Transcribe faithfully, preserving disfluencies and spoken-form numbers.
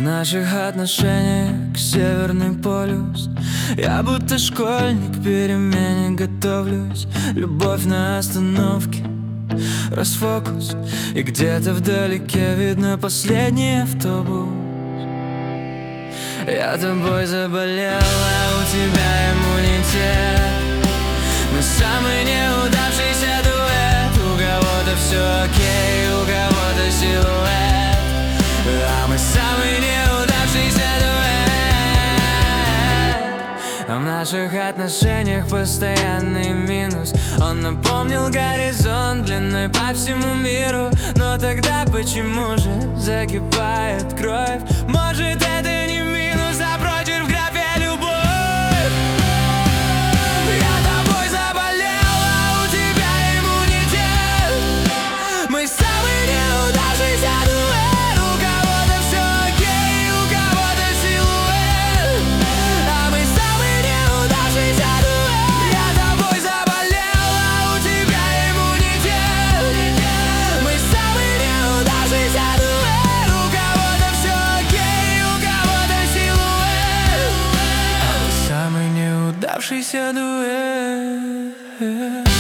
наших отношениях Северный полюс. Я будто школьник к перемене готовлюсь. Любовь на остановке, расфокус, и где-то вдалеке видно последний автобус. Я тобой заболел, а у тебя иммунитет. Мы самый неудавшийся дуэт. У кого-то все окей, у кого-то силуэт, а мы самый неудавшийся дуэт. А в наших отношениях постоянный минус. Он напомнил горизонт длиной по всему миру. Но тогда почему же закипает кровь? Может, это не минус, а прочерк в графе любовь. Я тобой заболел, а у тебя иммунитет. Мы самый неудавшийся дуэт. У кого-то все окей, у кого-то силуэт, а мы самый неудавшийся дуэт. Я тобой заболел, а у тебя иммунитет. Мы самый неудавшийся дуэт. У кого-то все окей, у кого-то силуэт, а мы самый неудавшийся дуэт.